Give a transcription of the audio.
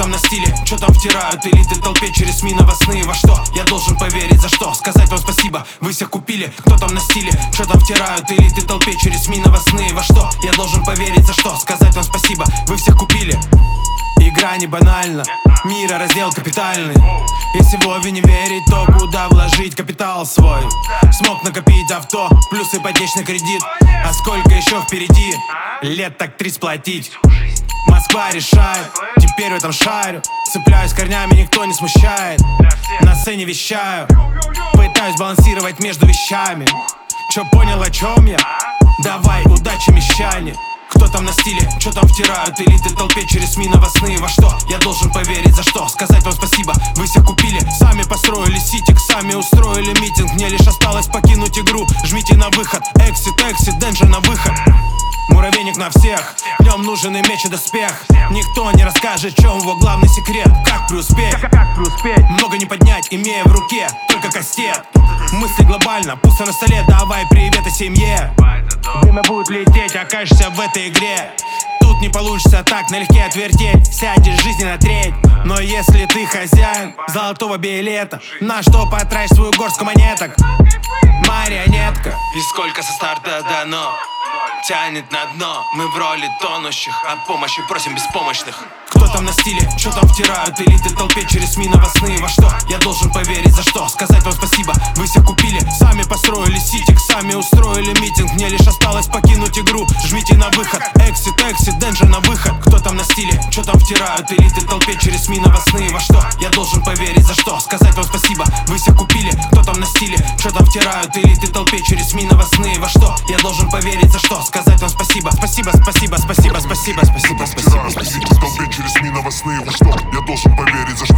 там на стиле? Чё там втирают элиты толпе через СМИ новостные? Во что я должен поверить? За что сказать вам спасибо? Вы всех купили. Кто там на стиле? Чё там втирают элиты толпе через СМИ новостные? Во что я должен поверить? За что сказать вам спасибо? Вы всех купили. Игра не банальна, мира раздел капитальный. Если Вове не верить, то куда вложить капитал свой? Смог накопить авто, плюс ипотечный кредит. А сколько еще впереди? Лет так 3 сплотить. Москва решает, теперь в этом шарю. Цепляюсь корнями, никто не смущает. На сцене вещаю, пытаюсь балансировать между вещами. Чё понял, о чем я? Давай, удачи, мещане. Кто там на стиле? Чё там втирают элиты толпе через СМИ новостные? Во что я должен поверить? За что сказать вам спасибо? Вы всех купили. Сами построили ситик, сами устроили митинг. Мне лишь осталось покинуть игру. Жмите на выход, эксит, денджер на выход. Муравейник на всех, в нем нужен и меч и доспех. Никто не расскажет, в чем его главный секрет. Как преуспеть? Много не поднять, имея в руке только кастет. Мысли глобально, пусто на столе, давай привет и семье. Время будет лететь, окажешься в этой игре. Тут не получится так налегке отвертеть. Сядешь жизни на треть. Но если ты хозяин золотого билета, на что потратишь свою горстку монеток? Марионетка. И сколько со старта дано? Тянет на дно, мы в роли тонущих. О помощи просим беспомощных. Кто там на стиле? Чё там втирают элиты толпе через СМИ новостные? Во что я должен поверить? За что сказать вам спасибо? Вы всех купили. Сами построили ситик, сами устроили митинг. Мне лишь осталось покинуть игру. Жмите на выход, эксит, денджер на выход. Кто там на стиле? Чё там втирают элиты толпе через СМИ новостные? Во что я должен поверить? За что сказать вам спасибо? Вы всех купили. Кто там на стиле? Чё там втирают элиты толпе через СМИ новостные? Во что я должен поверить? За что сказать вам спасибо? Спасибо, спасибо, спасибо, спасибо, спасибо, спасибо, спасибо. Толпе через СМИ новостные, во что я должен поверить? За что